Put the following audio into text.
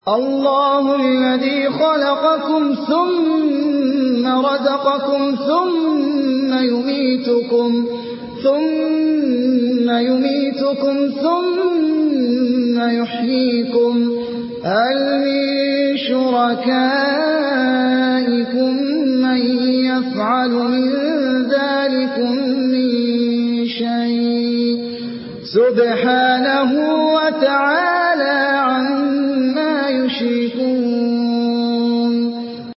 الله الذي خلقكم ثم رزقكم ثم يميتكم ثم يحييكم هل من شركائكم من يفعل من ذلكم من شيء سبحانه وتعالى